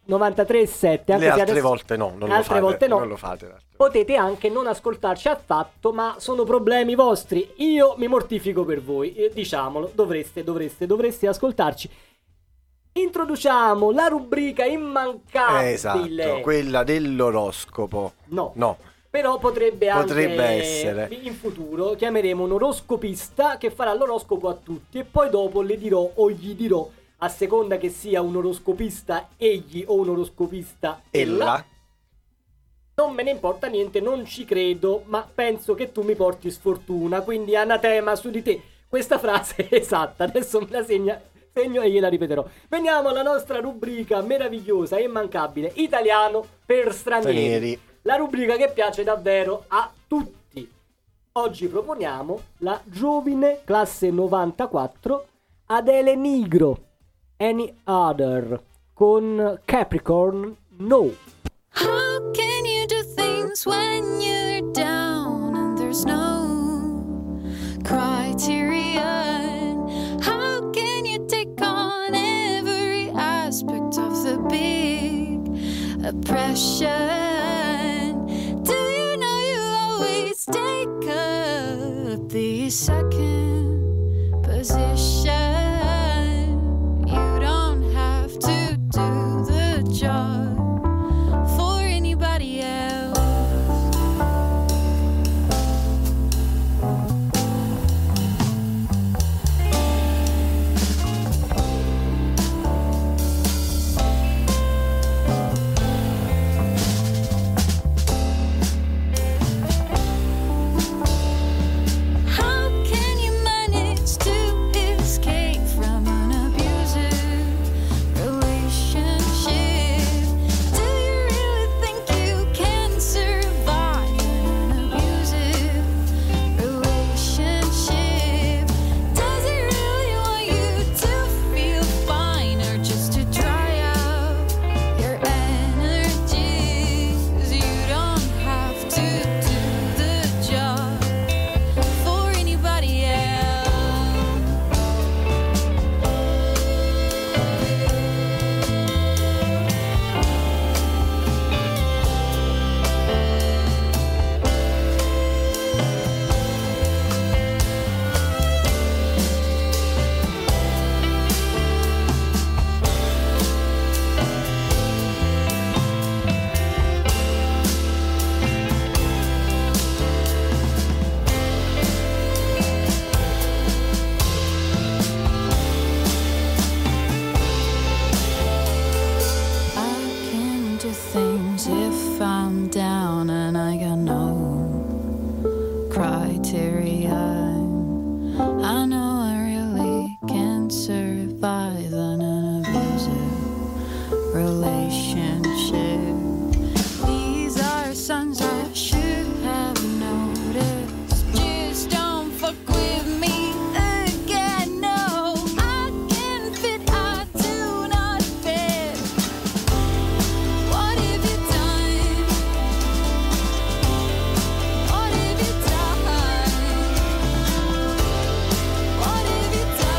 novantatré sette, anche Le se altre adesso volte no, non lo altre fate, volte no. non lo fate. le altre volte. Potete anche non ascoltarci affatto, ma sono problemi vostri. Io mi mortifico per voi, eh, diciamolo, dovreste, dovreste, dovreste ascoltarci. Introduciamo la rubrica immancabile. Esatto, quella dell'oroscopo. No. No. Però potrebbe anche Potrebbe essere. in futuro chiameremo un oroscopista che farà l'oroscopo a tutti e poi dopo le dirò o gli dirò, a seconda che sia un oroscopista egli o un oroscopista ella. Ella. Non me ne importa niente, non ci credo, ma penso che tu mi porti sfortuna, quindi anatema su di te. Questa frase è esatta, adesso me la segna, segno e gliela ripeterò. Veniamo alla nostra rubrica meravigliosa e immancabile, italiano per stranieri. Stranieri. La rubrica che piace davvero a tutti. Oggi proponiamo la giovine classe novantaquattro Adele Nigro, Any Other, con Capricorn No. How can you do things when you're down and there's no criterion? How can you take on every aspect of the big oppression? Do you know you always take up the second position? You don't have to do the job for anybody else. How can you manage to escape from an abusive relationship? Do you really think you can survive in an abusive relationship? Does he really want you to feel fine or just to dry out your energies? You don't have to do the job for anybody else. I can do things if I'm down and I got no criterion. I know I really can survive in an abusive relationship. These are signs I should have noticed. Just don't fuck with me again. No, I can fit, I do not fit. What have you done? What have you done? What have you done?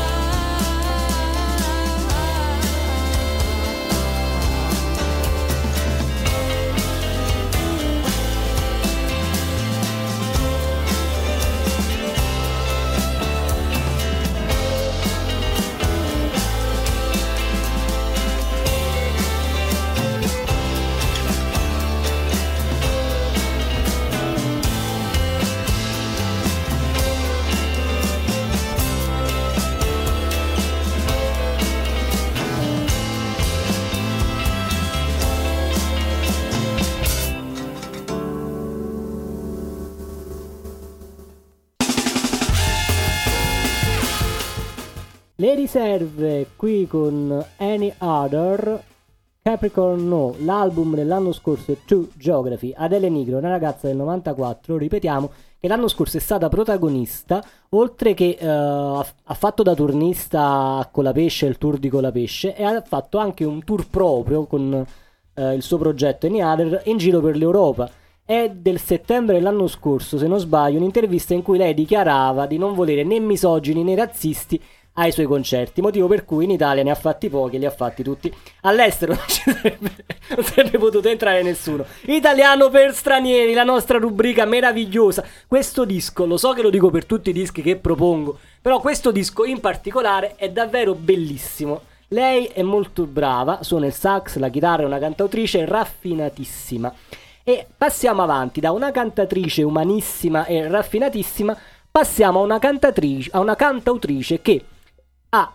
Le riserve qui con Any Other, Capricorn No, l'album dell'anno scorso è True Geography. Adele Nigro, una ragazza del novantaquattro, ripetiamo, che l'anno scorso è stata protagonista, oltre che eh, ha ha fatto da turnista a Colapesce, il tour di Colapesce, e ha fatto anche un tour proprio con eh, il suo progetto Any Other in giro per l'Europa. È del settembre dell'anno scorso, se non sbaglio, un'intervista in cui lei dichiarava di non volere né misogini né razzisti ai suoi concerti, motivo per cui in Italia ne ha fatti pochi e li ha fatti tutti. All'estero non ci sarebbe, non sarebbe potuto entrare nessuno. Italiano per stranieri, la nostra rubrica meravigliosa. Questo disco, lo so che lo dico per tutti i dischi che propongo, però questo disco in particolare è davvero bellissimo. Lei è molto brava, suona il sax, la chitarra, è una cantautrice raffinatissima. E passiamo avanti da una cantatrice umanissima e raffinatissima, passiamo a una cantatrice, a una cantautrice che ha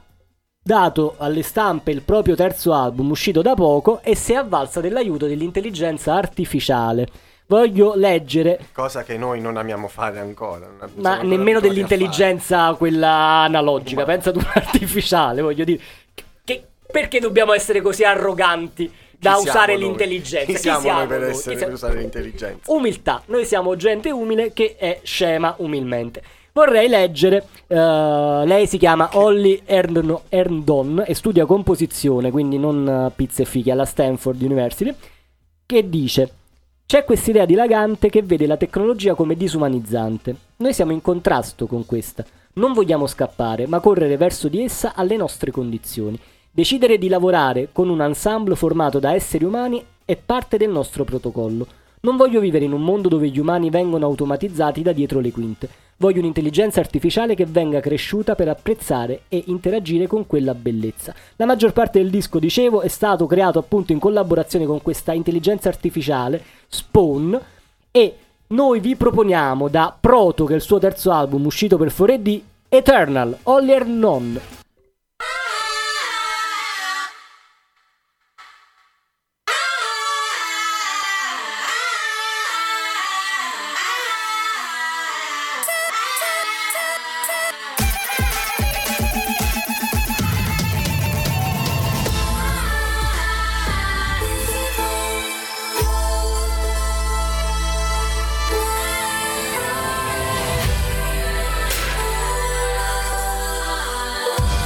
dato alle stampe il proprio terzo album uscito da poco e si è avvalsa dell'aiuto dell'intelligenza artificiale. Voglio leggere, cosa che noi non amiamo fare ancora, non siamo ma ancora nemmeno abituati a dell'intelligenza quella analogica, Ma- pensa tu artificiale, voglio dire. Che, perché dobbiamo essere così arroganti da Chi usare siamo noi? l'intelligenza? Chi siamo noi per noi? essere Chi siamo- per usare l'intelligenza? Umiltà, noi siamo gente umile che è scema umilmente. Vorrei leggere, eh, lei si chiama Holly Herndon, Herndon e studia composizione, quindi non eh, pizze e fichi, alla Stanford University, che dice: c'è quest'idea dilagante che vede la tecnologia come disumanizzante. Noi siamo in contrasto con questa. Non vogliamo scappare, ma correre verso di essa alle nostre condizioni. Decidere di lavorare con un ensemble formato da esseri umani è parte del nostro protocollo. Non voglio vivere in un mondo dove gli umani vengono automatizzati da dietro le quinte. Voglio un'intelligenza artificiale che venga cresciuta per apprezzare e interagire con quella bellezza. La maggior parte del disco, dicevo, è stato creato appunto in collaborazione con questa intelligenza artificiale, Spawn, e noi vi proponiamo da Proto, che è il suo terzo album uscito per quattro D, Eternal, Holly Herndon. Oh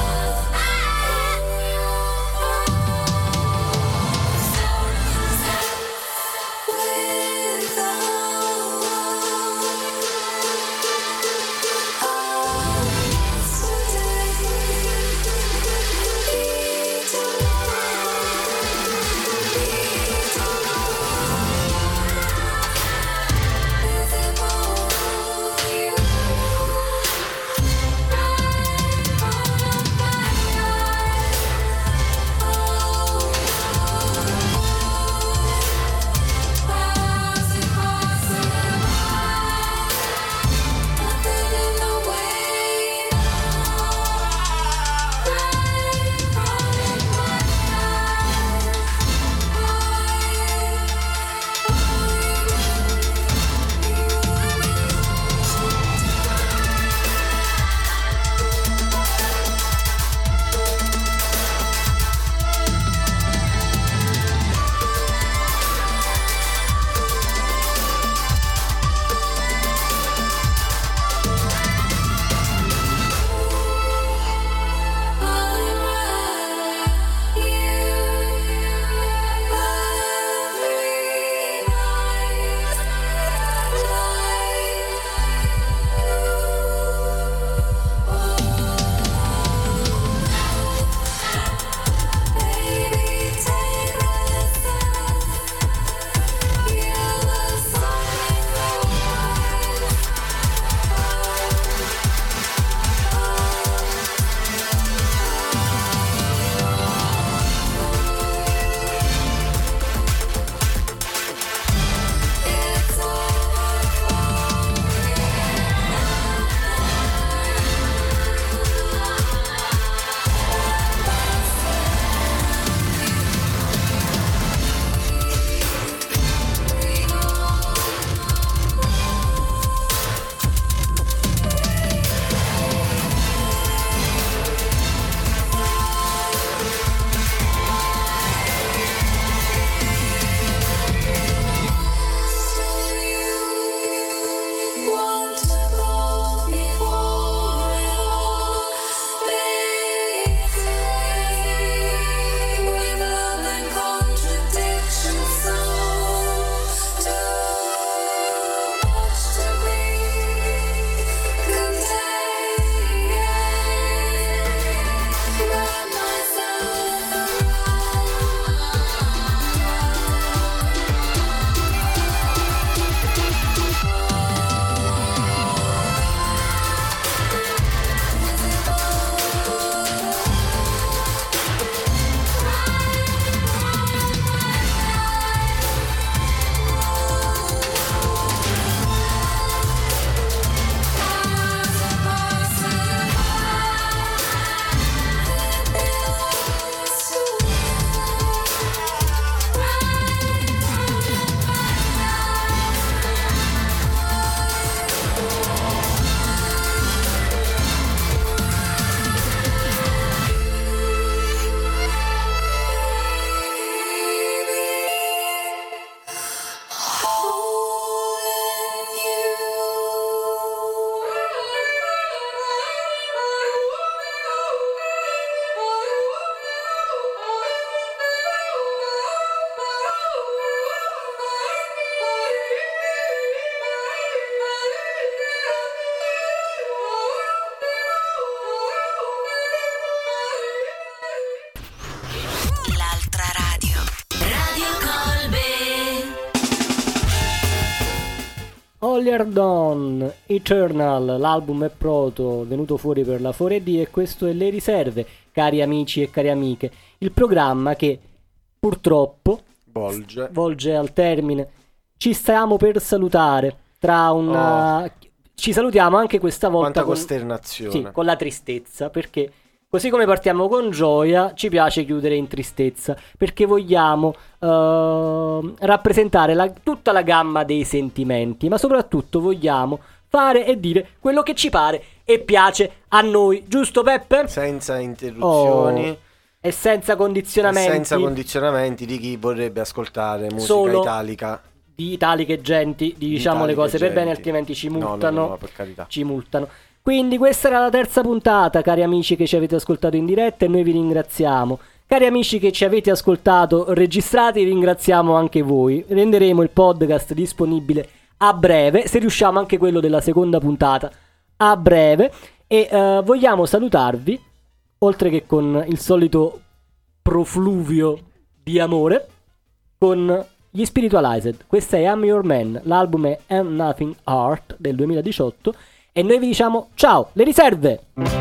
Holier Dawn Eternal, l'album è proto, venuto fuori per la quattro D, e questo è Le Riserve, cari amici e cari amiche, il programma che purtroppo Volge. volge al termine. Ci stiamo per salutare tra una... Ci salutiamo anche questa volta Quanta con... costernazione. Sì, con la tristezza, perché così come partiamo con gioia, ci piace chiudere in tristezza, perché vogliamo eh, rappresentare la- tutta la gamma dei sentimenti, ma soprattutto vogliamo fare e dire quello che ci pare e piace a noi, giusto Peppe? Senza interruzioni. Oh, e senza e condizionamenti senza condizionamenti di chi vorrebbe ascoltare musica Solo italica. di italiche genti, diciamo le Italiche cose per bene, genti. altrimenti ci No, no, multano. no, no, per carità. Ci multano. Quindi questa era la terza puntata, cari amici che ci avete ascoltato in diretta, e noi vi ringraziamo. Cari amici che ci avete ascoltato registrati, ringraziamo anche voi. Renderemo il podcast disponibile a breve, se riusciamo anche quello della seconda puntata a breve, e eh, vogliamo salutarvi, oltre che con il solito profluvio di amore, con gli Spiritualized. Questa è I'm Your Man, l'album è I'm Nothing Art del duemiladiciotto, e noi vi diciamo ciao, Le Riserve!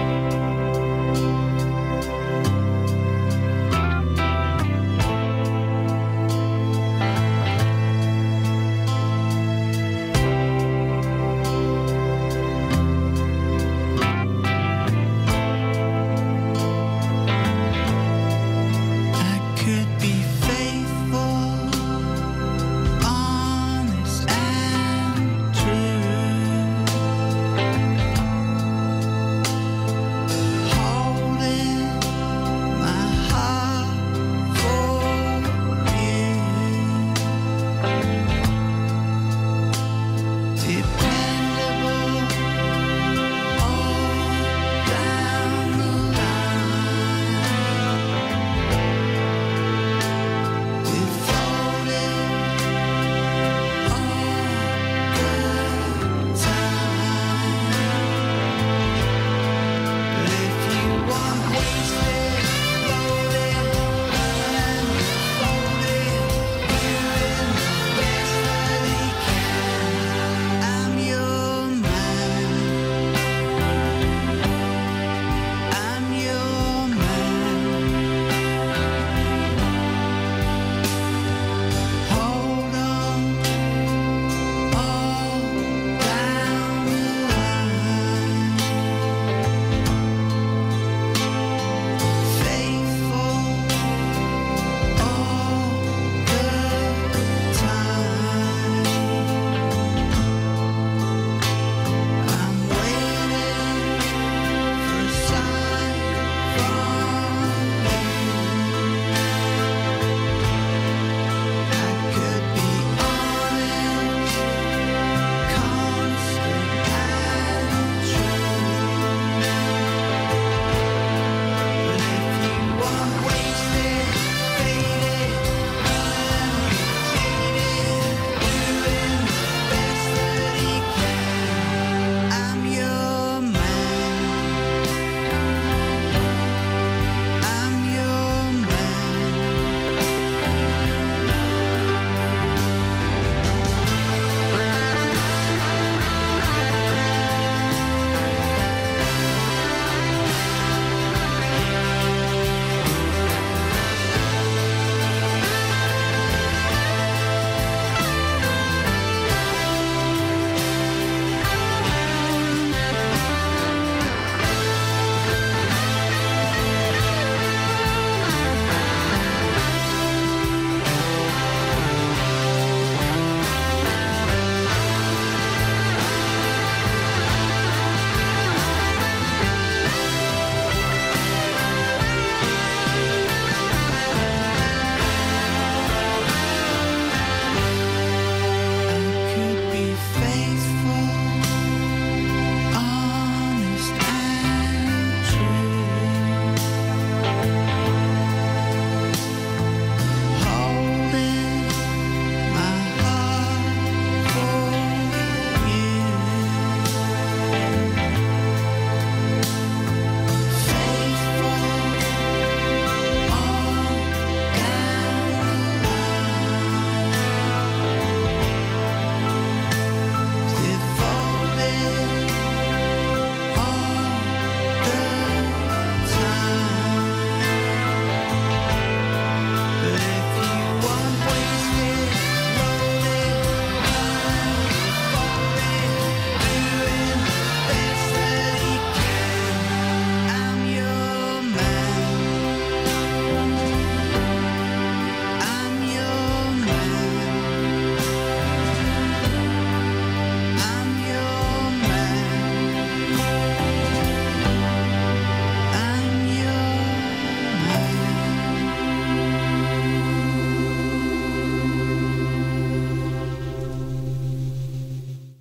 I could be faithful, honest and true, holding my heart for you. Did